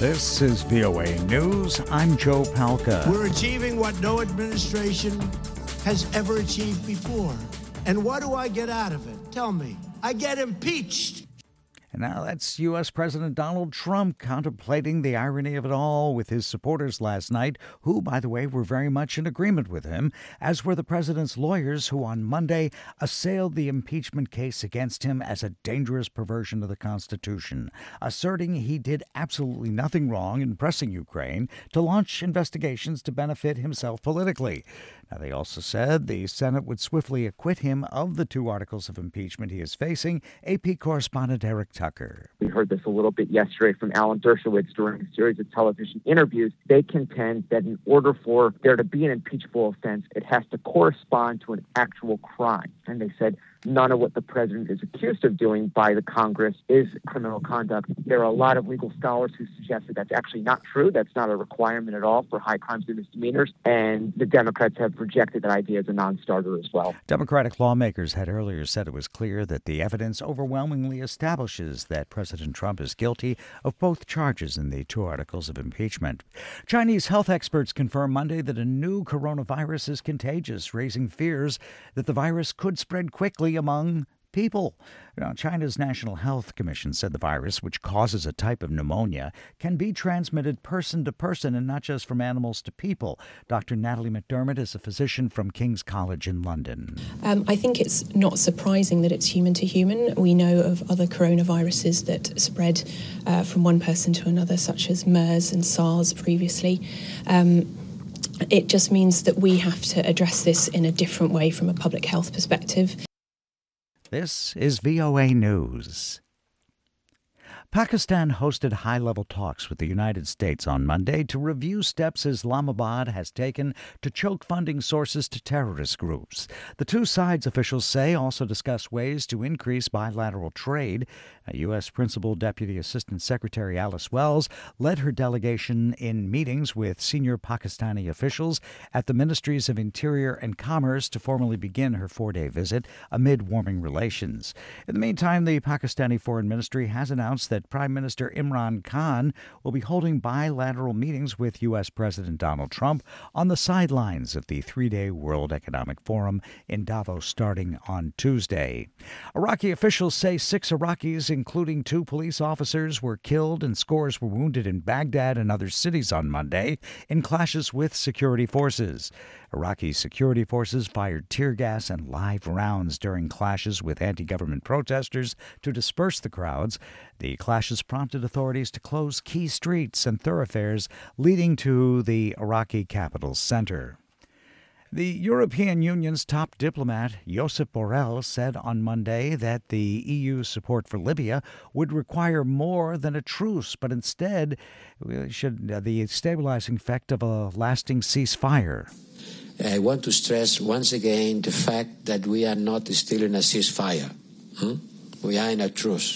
This is VOA News. I'm Joe Palca. We're achieving what no administration has ever achieved before. And what do I get out of it? Tell me. I get impeached. And now that's U.S. President Donald Trump contemplating the irony of it all with his supporters last night, who, by the way, were very much in agreement with him, as were the president's lawyers, who on Monday assailed the impeachment case against him as a dangerous perversion of the Constitution, asserting he did absolutely nothing wrong in pressing Ukraine to launch investigations to benefit himself politically. Now, they also said the Senate would swiftly acquit him of the 2 articles of impeachment he is facing. AP correspondent Eric Tucker. We heard this a little bit yesterday from Alan Dershowitz during a series of television interviews. They contend that in order for there to be an impeachable offense, it has to correspond to an actual crime. And they said none of what the president is accused of doing by the Congress is criminal conduct. There are a lot of legal scholars who suggest that that's actually not true. That's not a requirement at all for high crimes and misdemeanors. And the Democrats have rejected that idea as a non-starter as well. Democratic lawmakers had earlier said it was clear that the evidence overwhelmingly establishes that President Trump is guilty of both charges in the 2 articles of impeachment. Chinese health experts confirmed Monday that a new coronavirus is contagious, raising fears that the virus could spread quickly among people. Now, China's National Health Commission said the virus, which causes a type of pneumonia, can be transmitted person to person and not just from animals to people. Dr. Natalie McDermott is a physician from King's College in London. I think it's not surprising that it's human to human. We know of other coronaviruses that spread from one person to another, such as MERS and SARS previously. It just means that we have to address this in a different way from a public health perspective. This is VOA News. Pakistan hosted high-level talks with the United States on Monday to review steps Islamabad has taken to choke funding sources to terrorist groups. The 2 sides, officials say, also discussed ways to increase bilateral trade. U.S. Principal Deputy Assistant Secretary Alice Wells led her delegation in meetings with senior Pakistani officials at the Ministries of Interior and Commerce to formally begin her 4-day visit amid warming relations. In the meantime, the Pakistani Foreign Ministry has announced that Prime Minister Imran Khan will be holding bilateral meetings with U.S. President Donald Trump on the sidelines of the 3-day World Economic Forum in Davos starting on Tuesday. Iraqi officials say 6 Iraqis, including 2 police officers, were killed and scores were wounded in Baghdad and other cities on Monday in clashes with security forces. Iraqi security forces fired tear gas and live rounds during clashes with anti-government protesters to disperse the crowds. The clashes prompted authorities to close key streets and thoroughfares leading to the Iraqi capital center. The European Union's top diplomat, Josep Borrell, said on Monday that the EU's support for Libya would require more than a truce, but instead should the stabilizing effect of a lasting ceasefire. I want to stress once again the fact that we are not still in a ceasefire. We are in a truce,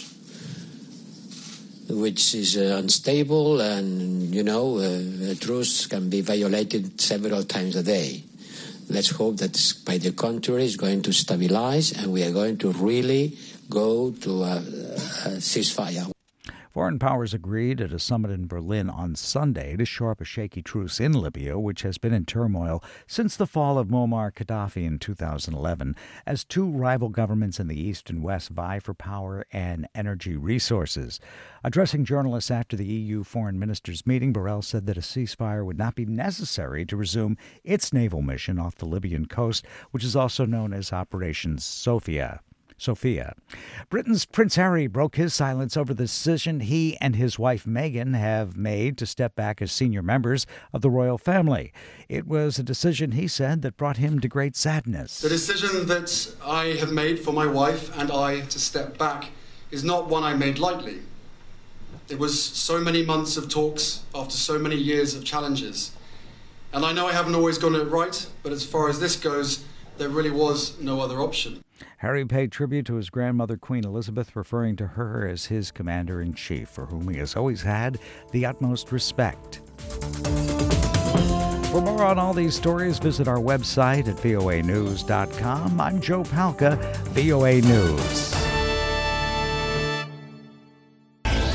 which is unstable, and, a truce can be violated several times a day. Let's hope that, by the contrary, it's going to stabilize and we are going to really go to a ceasefire. Foreign powers agreed at a summit in Berlin on Sunday to shore up a shaky truce in Libya, which has been in turmoil since the fall of Muammar Gaddafi in 2011, as 2 rival governments in the east and west vie for power and energy resources. Addressing journalists after the EU foreign ministers' meeting, Borrell said that a ceasefire would not be necessary to resume its naval mission off the Libyan coast, which is also known as Operation Sophia. Britain's Prince Harry broke his silence over the decision he and his wife Meghan have made to step back as senior members of the royal family. It was a decision, he said, that brought him to great sadness. The decision that I have made for my wife and I to step back is not one I made lightly. It was so many months of talks after so many years of challenges. And I know I haven't always gotten it right, but as far as this goes, there really was no other option. Harry paid tribute to his grandmother, Queen Elizabeth, referring to her as his commander-in-chief, for whom he has always had the utmost respect. For more on all these stories, visit our website at voanews.com. I'm Joe Palca, VOA News.